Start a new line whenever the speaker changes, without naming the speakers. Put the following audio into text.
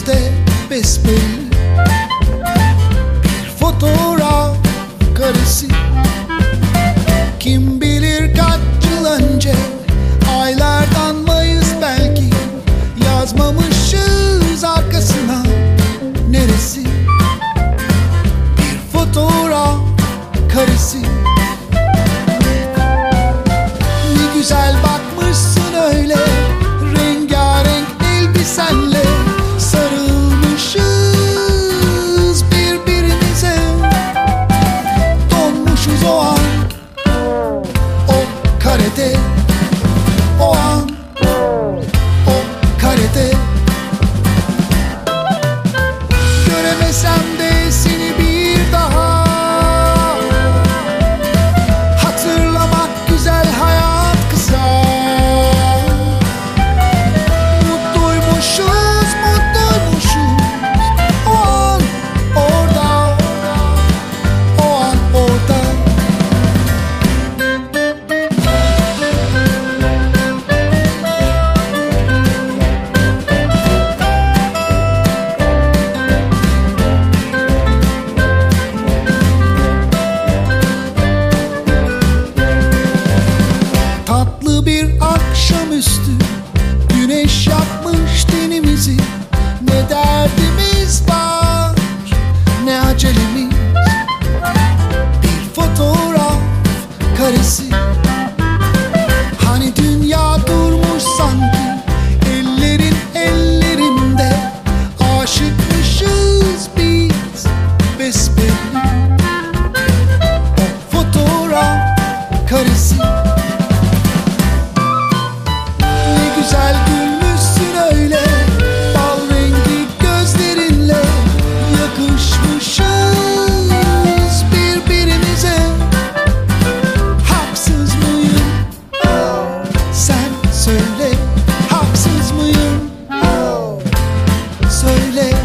gözde besbelli. Bir fotoğraf karesi, kim bilir kaç yıl önce, aylardan Mayıs belki, yazmamışız arkasına neresi. Bir fotoğraf karesi. Ne güzel bakmışsın öyle, rengarenk elbisenle, sarılmışız birbirimize, donmuşuz o an, o karede, o an, o karede. Göremesem de seni bir daha, hatırlamak güzel, hayat kısa. Mutluymuşuz, mutluymuşuz, o an orada, o an orada. Tatlı bir akşamüstü, güneş yapmış tenimizi. Ne derdimiz var, ne acelemiz. Bir fotoğraf karesi, hani dünya durmuş sanki, ellerin ellerinde, aşıkmışız biz besbelli. O fotoğraf karesi. Ne güzel gülmüşsün öyle, bal rengi gözlerinle, yakışmışız birbirimize. Haksız mıyım? Sen söyle, haksız mıyım? Söyle.